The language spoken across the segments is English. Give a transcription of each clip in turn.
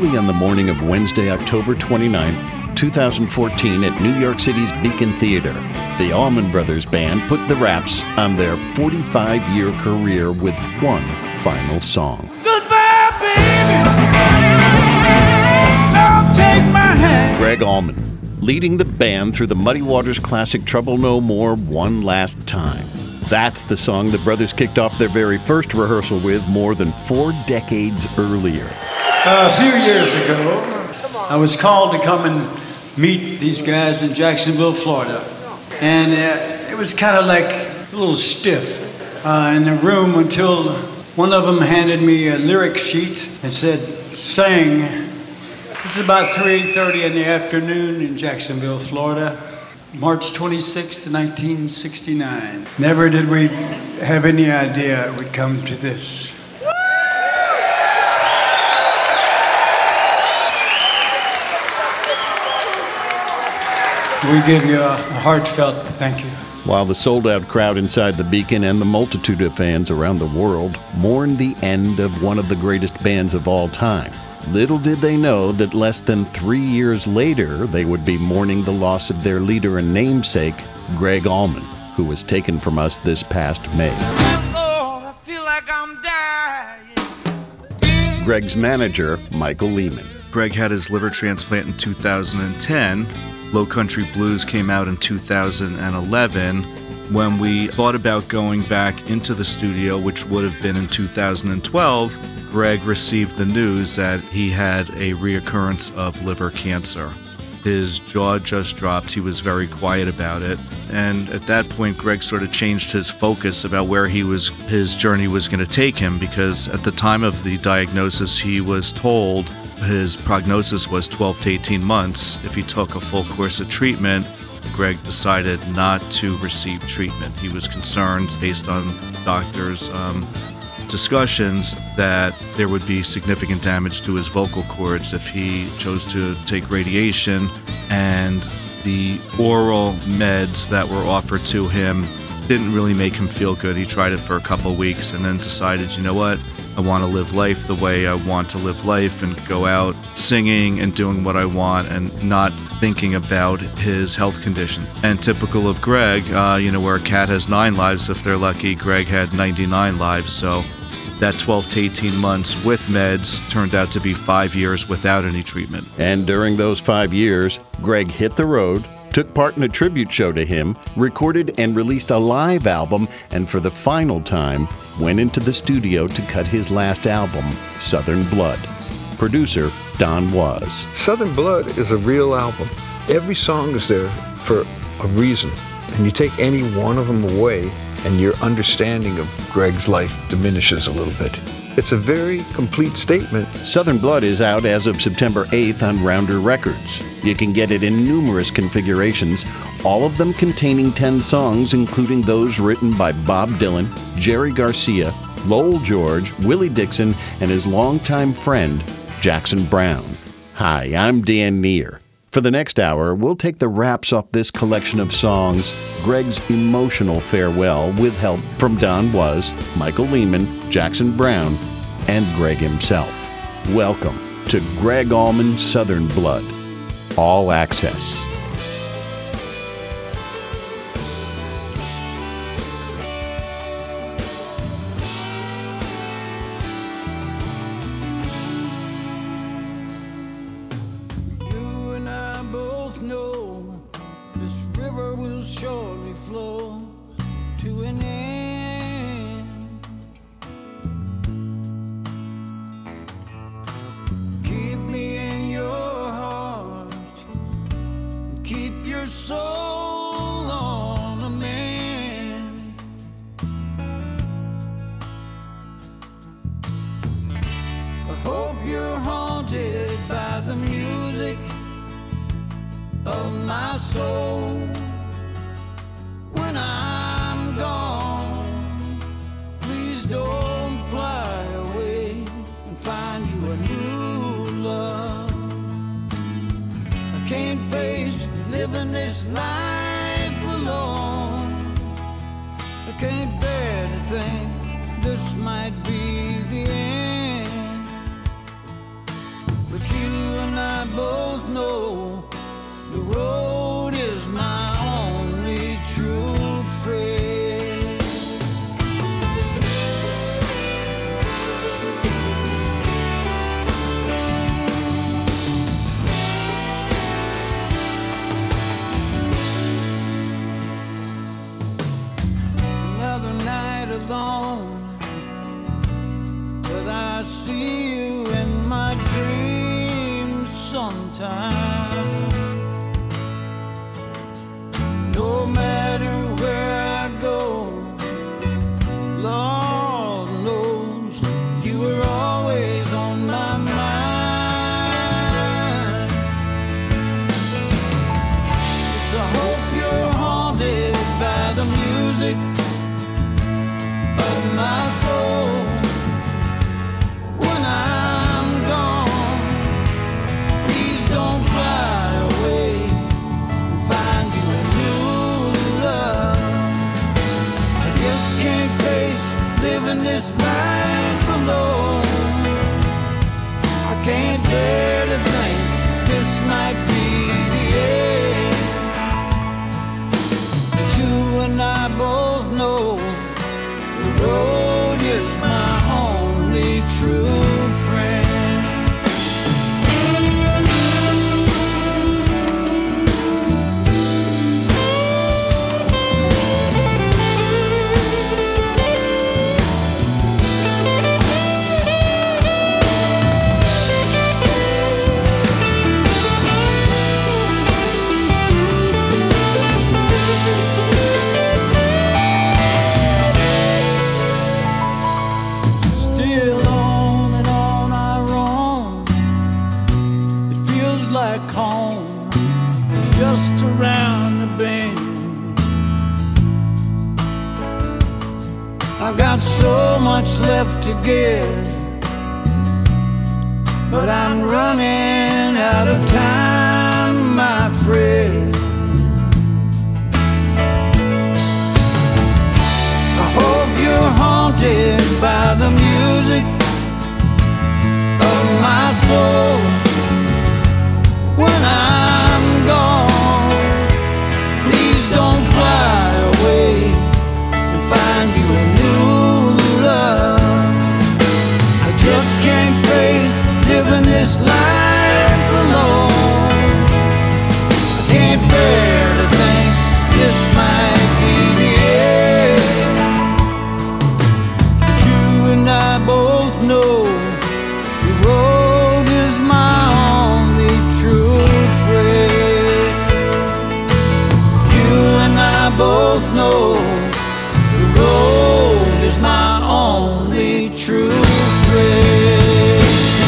Early on the morning of Wednesday, October 29th, 2014, at New York City's Beacon Theater, the Allman Brothers Band put the Raps on their 45-year career with one final song. Goodbye, baby. Now take my hand. Gregg Allman, leading the band through the Muddy Waters classic Trouble No More one last time. That's the song the brothers kicked off their very first rehearsal with more than 4 decades earlier. A few years ago, I was called to come and meet these guys in Jacksonville, Florida. And it was kind of like a little stiff in the room until one of them handed me a lyric sheet and said, "Sing." This is about 3:30 in the afternoon in Jacksonville, Florida. March 26th, 1969. Never did we have any idea it would come to this. We give you a heartfelt thank you. While the sold-out crowd inside the Beacon and the multitude of fans around the world mourned the end of one of the greatest bands of all time, little did they know that less than 3 years later, they would be mourning the loss of their leader and namesake, Gregg Allman, who was taken from us this past May. Lord, I feel like I'm dying. Gregg's manager, Michael Lehman. Gregg had his liver transplant in 2010. Low Country Blues came out in 2011. When we thought about going back into the studio, which would have been in 2012, Gregg received the news that he had a reoccurrence of liver cancer. His jaw just dropped. He was very quiet about it. And at that point, Gregg sort of changed his focus about where his journey was going to take him, because at the time of the diagnosis, he was told his prognosis was 12 to 18 months. If he took a full course of treatment, Gregg decided not to receive treatment. He was concerned, based on doctors' discussions, that there would be significant damage to his vocal cords if he chose to take radiation, and the oral meds that were offered to him didn't really make him feel good. He tried it for a couple of weeks and then decided, you know what, I want to live life the way I want to live life and go out singing and doing what I want and not thinking about his health condition. And typical of Gregg, where a cat has 9 lives if they're lucky, Gregg had 99 lives. So that 12 to 18 months with meds turned out to be 5 years without any treatment. And during those 5 years, Gregg hit the road, took part in a tribute show to him, recorded and released a live album, and for the final time, went into the studio to cut his last album, Southern Blood. Producer, Don Was. Southern Blood is a real album. Every song is there for a reason, and you take any one of them away, and your understanding of Gregg's life diminishes a little bit. It's a very complete statement. Southern Blood is out as of September 8th on Rounder Records. You can get it in numerous configurations, all of them containing 10 songs, including those written by Bob Dylan, Jerry Garcia, Lowell George, Willie Dixon, and his longtime friend, Jackson Browne. Hi, I'm Dan Neer. For the next hour, we'll take the Raps off this collection of songs, Gregg's emotional farewell, with help from Don Was, Michael Lehman, Jackson Browne, and Gregg himself. Welcome to Gregg Allman Southern Blood, All Access. This might be the end, but I see you in my dreams sometimes. No matter where I go, Lord knows you were always on my mind. So I hope you're haunted by the music of my soul. When I'm gone, please don't fly away and find you a new love. I just can't face living this life alone. I can't bear to think this might be the end. But you and I both know the road is my only true friend. Still on and on I roam. It feels like home. It's just around the bend. I've got so much left to give, but I'm running out of time, my friend. I hope you're haunted by the music of my soul. When I'm gone, please don't fly away and find you a new love. I just can't face living this life alone. I can't bear to think this might be the end. But you and I both know the road is my only true friend. You and I both know the road is my only true friend.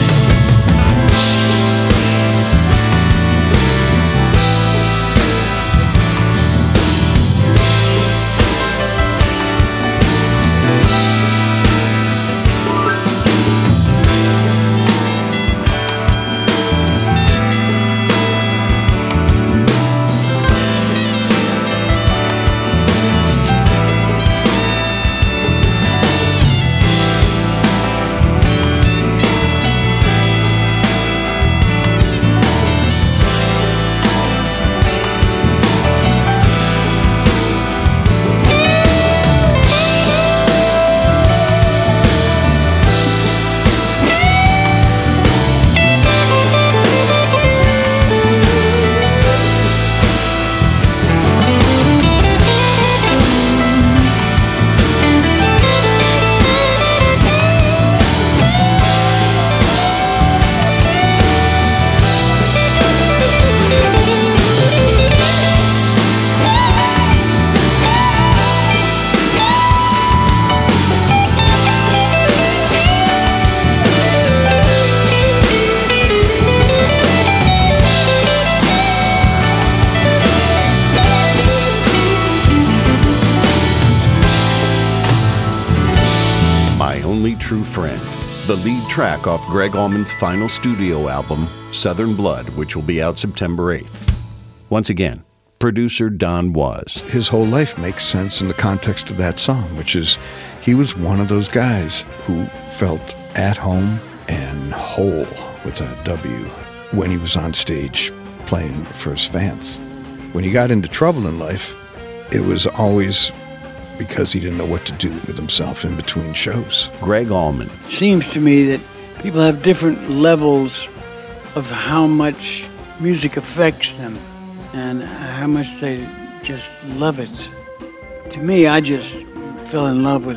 True Friend, the lead track off Gregg Allman's final studio album, Southern Blood, which will be out September 8th. Once again, producer Don Was. His whole life makes sense in the context of that song, which is he was one of those guys who felt at home and whole, with a W, when he was on stage playing for his fans. When he got into trouble in life, it was always because he didn't know what to do with himself in between shows. Gregg Allman. It seems to me that people have different levels of how much music affects them and how much they just love it. To me, I just fell in love with it.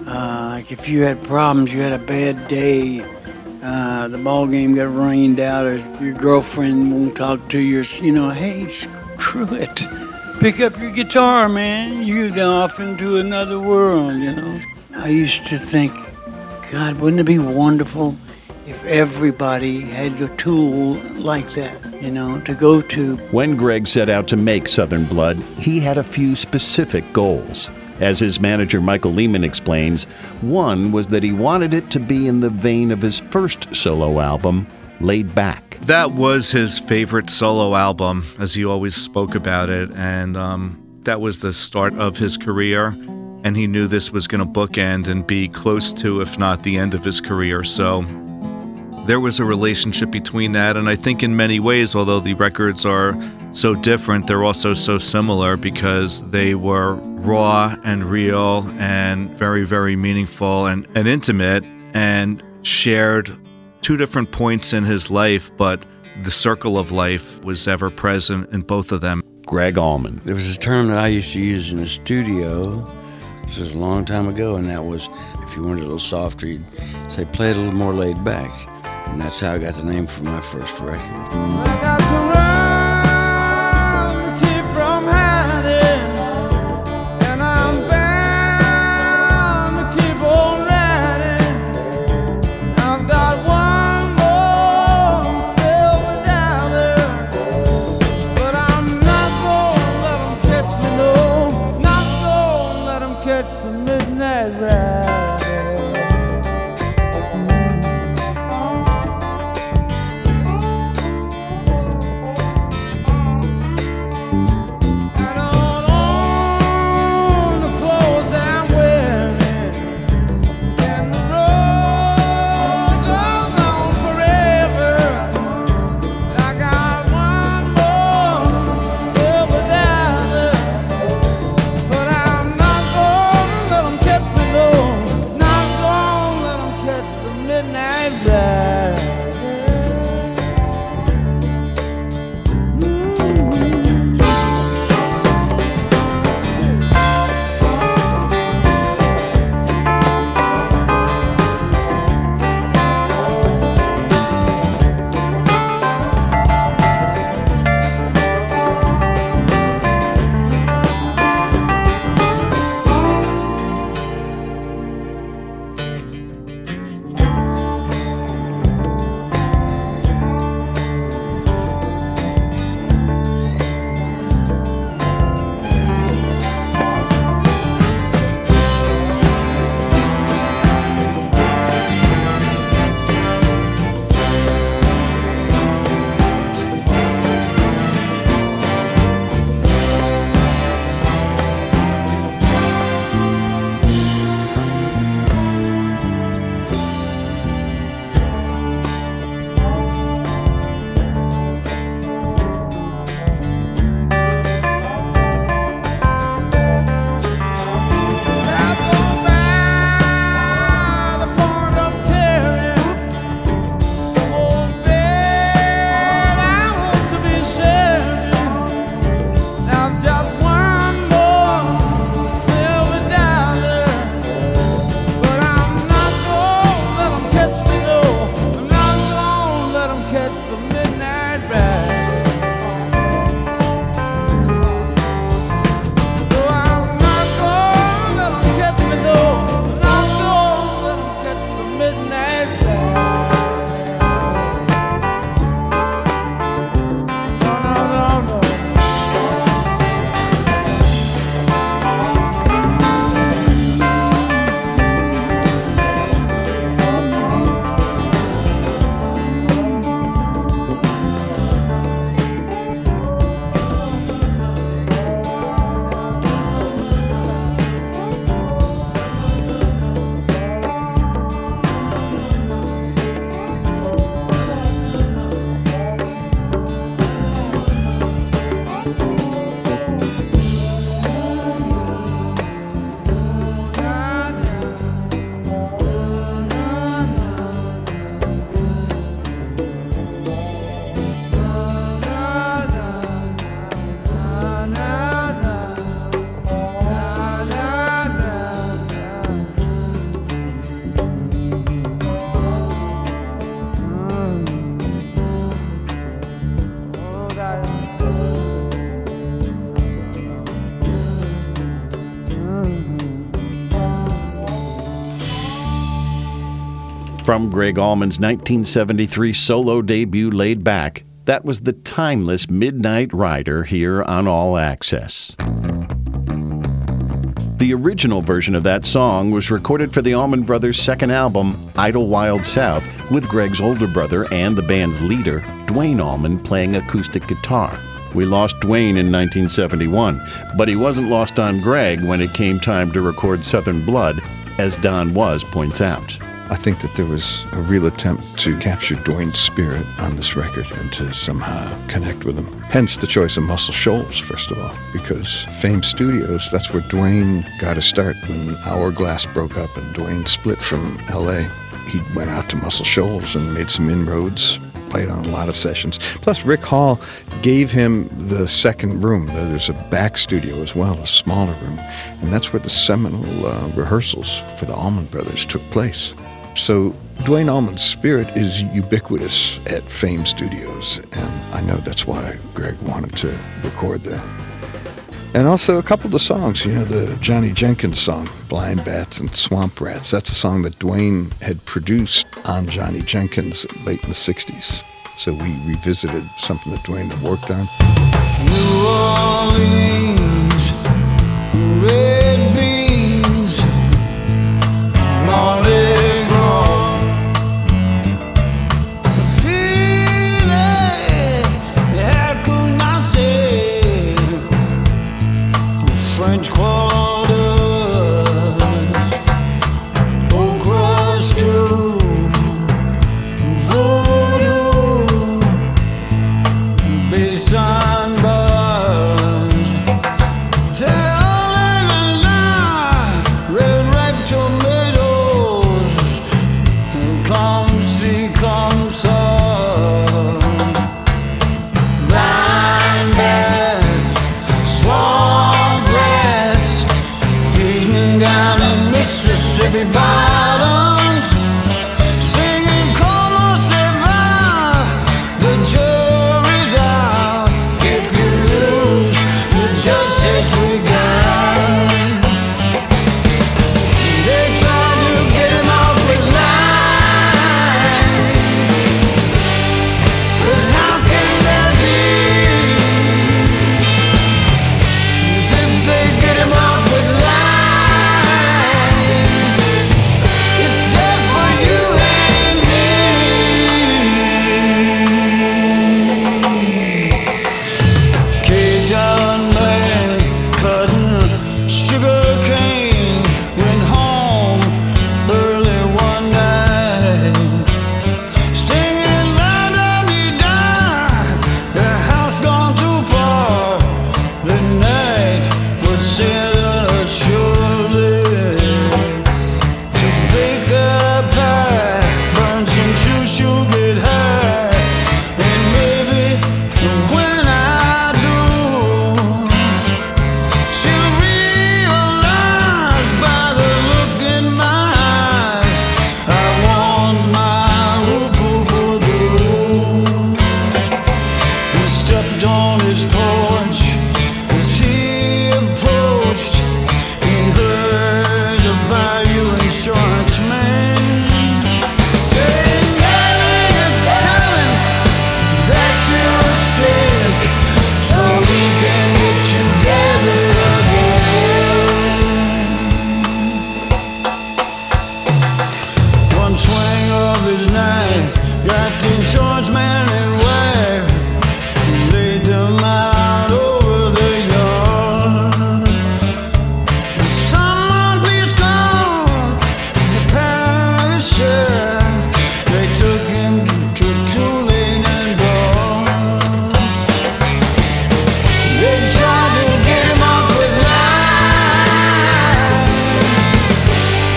Like if you had problems, you had a bad day, the ball game got rained out, or your girlfriend won't talk to you, hey, screw it. Pick up your guitar, man. You're off into another world, I used to think, God, wouldn't it be wonderful if everybody had a tool like that, to go to. When Greg set out to make Southern Blood, he had a few specific goals. As his manager Michael Lehman explains, one was that he wanted it to be in the vein of his first solo album, Laid Back. That was his favorite solo album, as he always spoke about it, and that was the start of his career, and he knew this was going to bookend and be close to, if not the end of his career, so there was a relationship between that, and I think in many ways, although the records are so different, they're also so similar because they were raw and real and very, very meaningful and intimate, and shared two different points in his life, but the circle of life was ever present in both of them. Gregg Allman. There was a term that I used to use in the studio, this was a long time ago, and that was, if you wanted a little softer, you'd say, play it a little more laid back. And that's how I got the name for my first record. I got to run, keep from hiding, and I'm bound to keep on riding. I've got one more silver dollar, but I'm not gonna let them catch me, no, not gonna let them catch the midnight ride. From Gregg Allman's 1973 solo debut, Laid Back, that was the timeless Midnight Rider here on All Access. The original version of that song was recorded for the Allman Brothers' second album, Idlewild South, with Gregg's older brother and the band's leader, Duane Allman, playing acoustic guitar. We lost Duane in 1971, but he wasn't lost on Gregg when it came time to record Southern Blood, as Don Was points out. I think that there was a real attempt to capture Duane's spirit on this record and to somehow connect with him. Hence the choice of Muscle Shoals, first of all, because Fame Studios, that's where Duane got a start when Hourglass broke up and Duane split from L.A. He went out to Muscle Shoals and made some inroads, played on a lot of sessions. Plus, Rick Hall gave him the second room. There's a back studio as well, a smaller room, and that's where the seminal rehearsals for the Allman Brothers took place. So Duane Allman's spirit is ubiquitous at Fame Studios, and I know that's why Gregg wanted to record there. And also a couple of the songs, the Johnny Jenkins song, Blind Bats and Swamp Rats, that's a song that Duane had produced on Johnny Jenkins late in the 60s. So we revisited something that Duane had worked on. New Orleans, red beans, Mardi Gras, feeling I could not say, French quarters, okra stew, voodoo, basin bars, red ripe tomatoes, come see, come saw, blind bats, swamp rats, eating down in Mississippi bottoms, singing como se va, the jury's out, if you lose, the judge says we got. They tried to get him off with lies, but how can that be? 'Cause if they get him off with lies, it's death for you and me. Cajun man cutting sugar cane went home early one night, singing loud and he died. The house gone too far. The night was sailing surely to bake a pie, burn some choo-choo, get high, and maybe when I do, she'll realize by the look in my eyes, I want my whoop-whoop-doo. He stepped on his porch as he approached and heard the Bayou insurance man saying, "Nellie, it's telling that you're sick, so we can get together again." One swing of his knife got the insurance man and wife, laid them out over the yard. Someone please call the parish sheriff. They took him to Tulane and Broad. They tried to get him off with lies,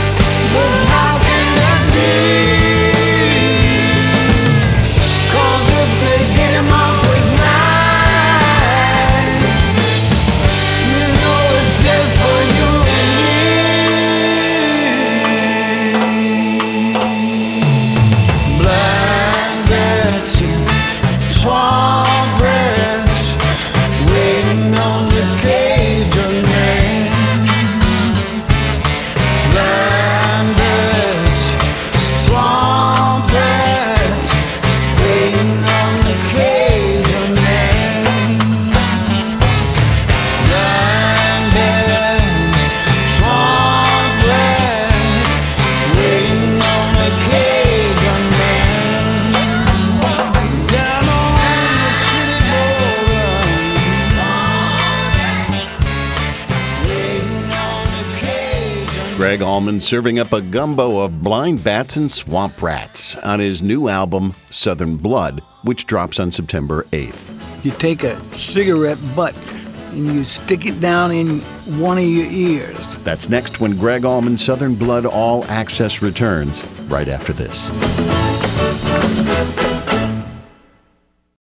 but how can that be? 'Cause Gregg Allman serving up a gumbo of blind bats and swamp rats on his new album, Southern Blood, which drops on September 8th. You take a cigarette butt and you stick it down in one of your ears. That's next when Gregg Allman's Southern Blood All Access returns, right after this.